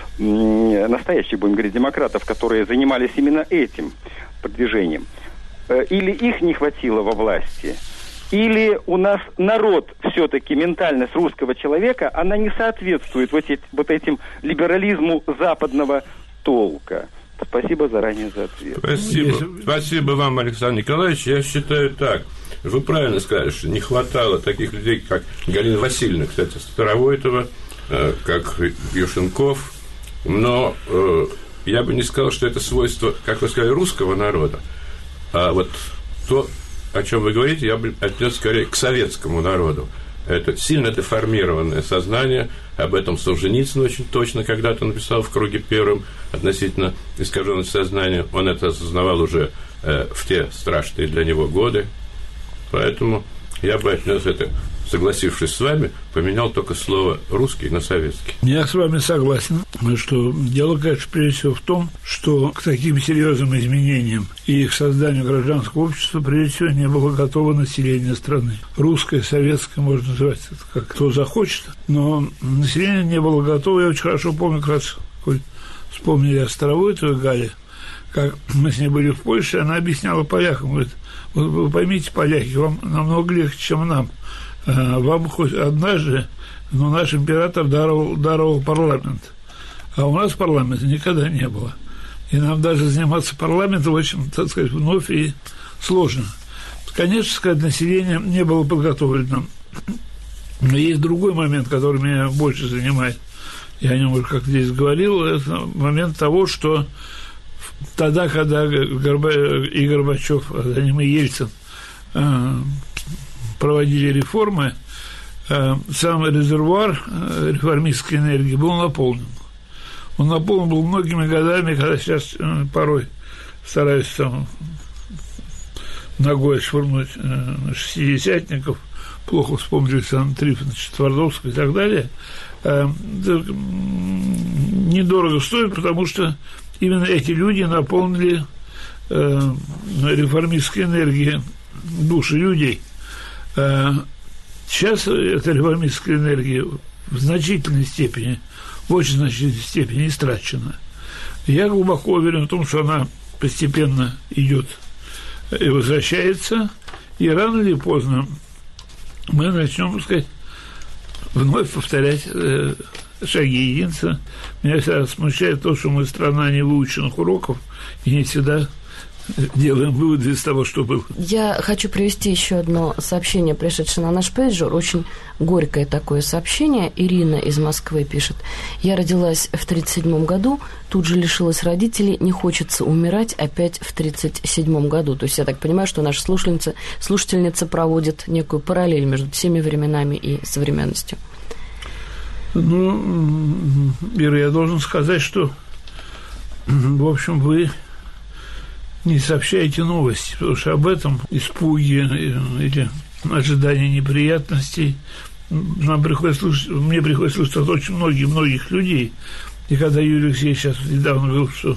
настоящих, будем говорить, демократов, которые занимались именно этим продвижением. Или их не хватило во власти, или у нас народ, все-таки ментальность русского человека, она не соответствует вот этим либерализму западного толка. Спасибо заранее за ответ. Спасибо вам, Александр Николаевич. Я считаю так. Вы правильно сказали, что не хватало таких людей, как Галина Васильевна, кстати, Старовойтова, как Юшенков. Но я бы не сказал, что это свойство, как вы сказали, русского народа. А вот то, о чем вы говорите, я бы отнес скорее к советскому народу. Это сильно деформированное сознание. Об этом Солженицын очень точно когда-то написал в «Круге первом» относительно искаженности сознания. Он это осознавал уже в те страшные для него годы. Поэтому я бы отнес это, согласившись с вами, поменял только слово «русский» на «советский». Я с вами согласен, что дело, конечно, прежде всего в том, что к таким серьезным изменениям и к созданию гражданского общества прежде всего не было готово население страны. Русское, советское, можно называть это как кто захочет, но население не было готово. Я очень хорошо помню, как раз вспомнили о Старовойтовой Гале, как мы с ней были в Польше, она объясняла полякам, говорит, вы поймите, поляки, вам намного легче, чем нам. Вам хоть однажды, но наш император даровал парламент, а у нас парламента никогда не было. И нам даже заниматься парламентом очень, так сказать, вновь и сложно. Конечно, сказать, население не было подготовлено. Но есть другой момент, который меня больше занимает. я о нем уже как здесь говорил, это момент того, что тогда, когда и Горбачев, а за ним и Ельцин проводили реформы, сам резервуар реформистской энергии был наполнен. Он наполнен был многими годами, когда сейчас порой стараюсь там ногой отшвырнуть шестидесятников, плохо вспомнили Александра Трифоновича Твардовского и так далее. Недорого стоит, потому что именно эти люди наполнили реформистской энергией души людей. Сейчас эта реформистская энергия в значительной степени, в очень значительной степени истрачена. Я глубоко уверен в том, что она постепенно идет и возвращается, и рано или поздно мы начнем, так сказать, вновь повторять шаги. Единственное, меня всегда смущает то, что мы страна невыученных уроков и не всегда делаем выводы из того, что было. Я хочу привести еще одно сообщение, пришедшее на наш пейджер. Очень горькое такое сообщение. Ирина из Москвы пишет: «Я родилась в 1937 году, тут же лишилась родителей, не хочется умирать опять в 1937 году». То есть я так понимаю, что наша слушательница проводит некую параллель между всеми временами и современностью. Ну, Ира, я должен сказать, что, в общем, вы не сообщаете новости, потому что об этом испуге или ожидании неприятностей мне приходится слышать от очень многих людей. И когда Юрий Алексеевич сейчас недавно говорил, что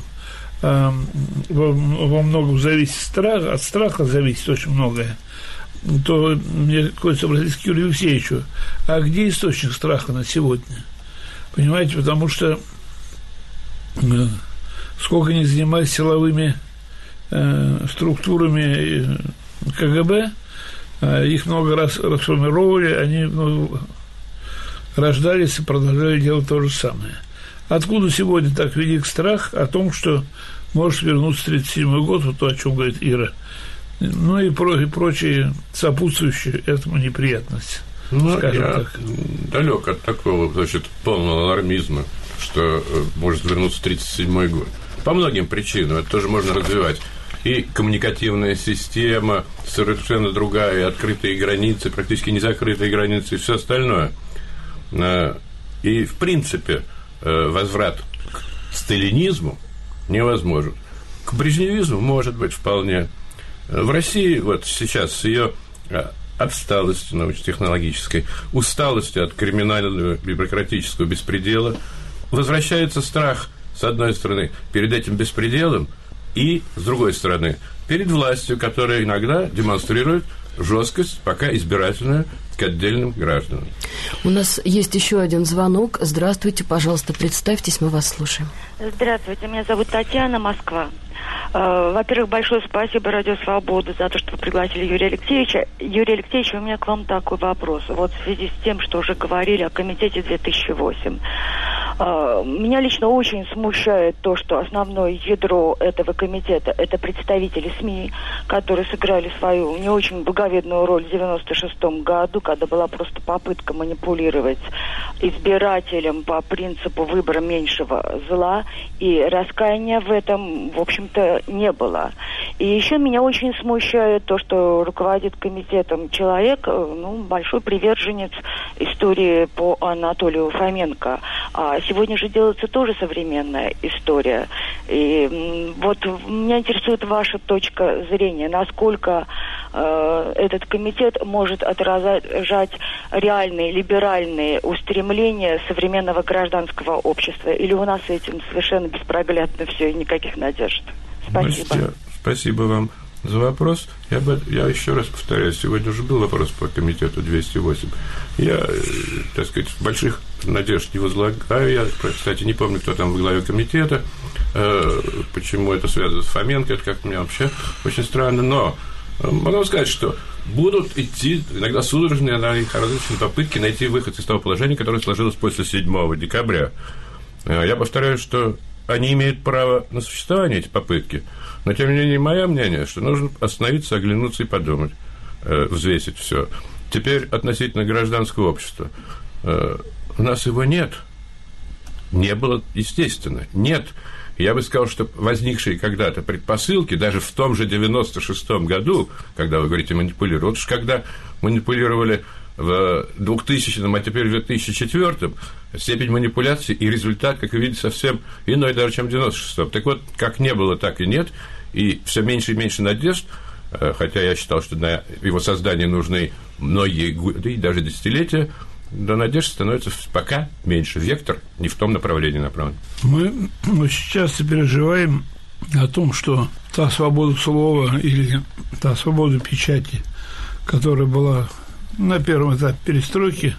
во многом зависит от страха зависит очень многое, то мне приходится обратиться к Юрию Алексеевичу. А где источник страха на сегодня? Понимаете, потому что сколько ни занимались силовыми структурами КГБ, их много раз расформировали, они рождались и продолжали делать то же самое. Откуда сегодня так велик страх о том, что может вернуться 1937 год, вот то, о чем говорит Ира, ну и прочие сопутствующие этому неприятности. Ну, я далек от такого, значит, полного алармизма, что может вернуться 1937 год. По многим причинам, это тоже можно развивать. И коммуникативная система, совершенно другая, и открытые границы, практически не закрытые границы, и все остальное. И, в принципе, возврат к сталинизму невозможен. К брежневизму может быть вполне. В России вот сейчас с ее отсталостью научно-технологической, усталостью от криминального и бюрократического беспредела возвращается страх, с одной стороны, перед этим беспределом, и, с другой стороны, перед властью, которая иногда демонстрирует жесткость, пока избирательную, к отдельным гражданам. У нас есть еще один звонок. Здравствуйте, пожалуйста, представьтесь, мы вас слушаем. Здравствуйте, меня зовут Татьяна, Москва. Во-первых, большое спасибо Радио Свобода за то, что вы пригласили Юрия Алексеевича. Юрий Алексеевич, у меня к вам такой вопрос. Вот в связи с тем, что уже говорили о комитете 2008. Меня лично очень смущает то, что основное ядро этого комитета – это представители СМИ, которые сыграли свою не очень благовидную роль в 1996 году, когда была просто попытка манипулировать избирателем по принципу выбора меньшего зла, и раскаяния в этом, в общем-то, не было. И еще меня очень смущает то, что руководит комитетом человек, большой приверженец истории по Анатолию Фоменко. А сегодня же делается тоже современная история. И вот меня интересует ваша точка зрения, насколько этот комитет может отражать реальные либеральные устремления современного гражданского общества. Или у нас с этим совершенно беспроглядно все и никаких надежд? Спасибо. Спасибо вам за вопрос. Я еще раз повторяю, сегодня уже был вопрос по комитету 208. Я, так сказать, больших надежд не возлагаю. Я, кстати, не помню, кто там во главе комитета, почему это связано с Фоменко, это как-то мне вообще очень странно, но могу сказать, что будут идти иногда судорожные различные попытки найти выход из того положения, которое сложилось после 7 декабря. Я повторяю, что они имеют право на существование, эти попытки, но, тем не менее, мое мнение, что нужно остановиться, оглянуться и подумать, взвесить все. Теперь относительно гражданского общества. У нас его нет. не было, естественно. Нет, я бы сказал, что возникшие когда-то предпосылки, даже в том же 96-м году, когда вы говорите манипулировали, вот уж когда манипулировали в 2000-м, а теперь в 2004-м, степень манипуляции и результат, как вы видите, совсем иной даже, чем в 96-м. Так вот, как не было, так и нет, и все меньше и меньше надежд, хотя я считал, что на его создание нужны многие годы и даже десятилетия, но надежд становится пока меньше. Вектор не в том направлении направлен. Мы очень часто переживаем о том, что та свобода слова или та свобода печати, которая была на первом этапе перестройки,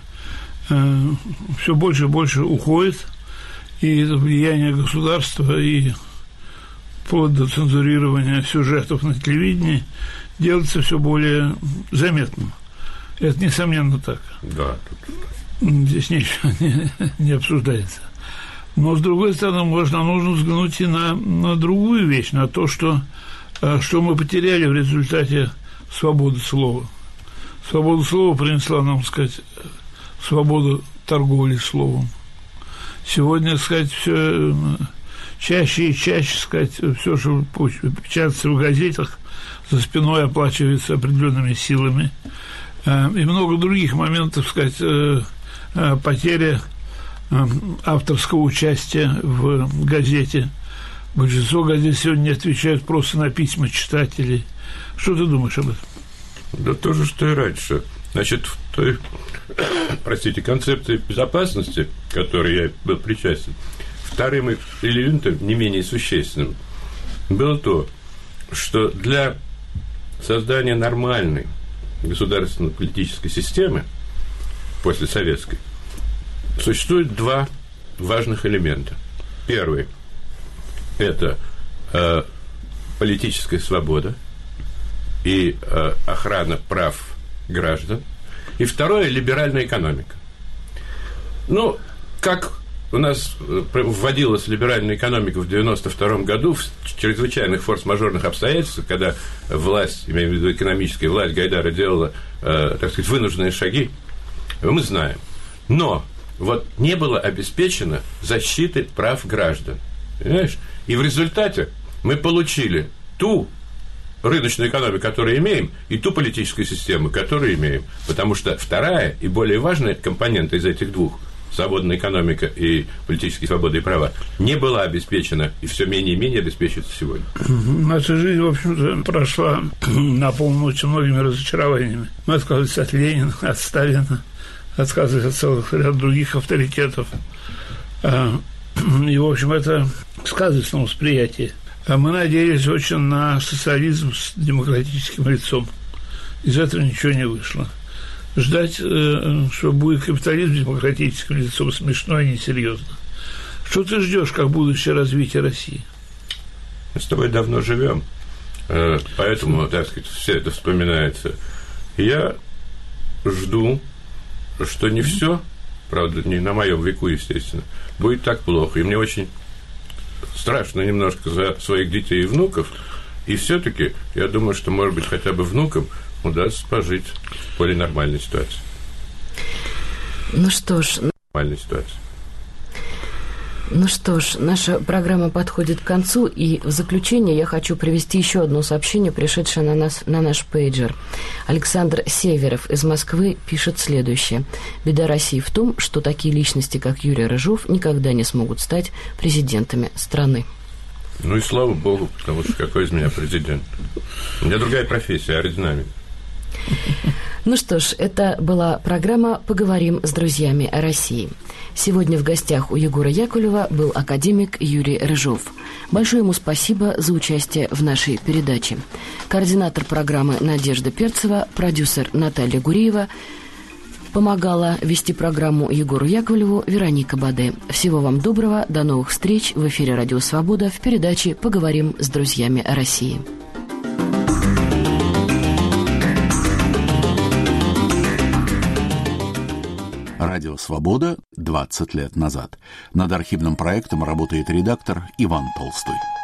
все больше и больше уходит, и влияние государства, и вплоть до цензурирования сюжетов на телевидении делается все более заметным. Это, несомненно, так. Да. Здесь ничего не обсуждается. Но, с другой стороны, нужно взглянуть и на другую вещь, на то, что мы потеряли в результате свободы слова. Свобода слова принесла нам, сказать, свободу торговли словом. Сегодня, сказать, все чаще и чаще, сказать, все, что печатается в газетах, за спиной оплачивается определенными силами. И много других моментов, сказать, потеря авторского участия в газете. Большинство газет сегодня не отвечают просто на письма читателей. Что ты думаешь об этом? Да то же, что и раньше. Значит, в той, концепции безопасности, к которой я был причастен, вторым элементом, не менее существенным, было то, что для создания нормальной государственно-политической системы после советской существует два важных элемента. Первый – это политическая свобода и охрана прав граждан. И второе – либеральная экономика. Ну, как у нас вводилась либеральная экономика в 1992 году в чрезвычайных форс-мажорных обстоятельствах, когда власть, имею в виду экономическая власть Гайдара, делала, так сказать, вынужденные шаги, мы знаем. Но вот не было обеспечено защиты прав граждан. Понимаешь? И в результате мы получили ту рыночную экономику, которую имеем, и ту политическую систему, которую имеем. Потому что вторая и более важная компонента из этих двух, свободная экономика и политические свободы и права, не была обеспечена и все менее и менее обеспечивается сегодня. Наша жизнь, в общем-то, прошла наполнена очень многими разочарованиями. Мы отказывались от Ленина, от Сталина, отказывались от целых ряд других авторитетов. И, в общем, это сказывается на восприятии. Мы надеялись очень на социализм с демократическим лицом. Из этого ничего не вышло. Ждать, что будет капитализм с демократическим лицом, смешно и несерьезно. Что ты ждешь как будущее развитие России? Мы с тобой давно живем, поэтому, так сказать, все это вспоминается. Я жду, что не все, правда, не на моем веку, естественно, будет так плохо. И мне очень страшно немножко за своих детей и внуков. И все-таки я думаю, что, может быть, хотя бы внукам удастся пожить в более нормальной ситуации. Ну что ж... Нормальной ситуации. Ну что ж, наша программа подходит к концу, и в заключение я хочу привести еще одно сообщение, пришедшее на наш пейджер. Александр Северов из Москвы пишет следующее. Беда России в том, что такие личности, как Юрий Рыжов, никогда не смогут стать президентами страны. Ну и слава богу, потому что какой из меня президент? У меня другая профессия, аэродинамик. Ну что ж, это была программа «Поговорим с друзьями о России». Сегодня в гостях у Егора Яковлева был академик Юрий Рыжов. Большое ему спасибо за участие в нашей передаче. Координатор программы Надежда Перцева, продюсер Наталья Гуриева, помогала вести программу Егору Яковлеву Вероника Баде. Всего вам доброго, до новых встреч в эфире «Радио Свобода» в передаче «Поговорим с друзьями о России». Радио «Свобода» 20 лет назад. Над архивным проектом работает редактор Иван Толстой.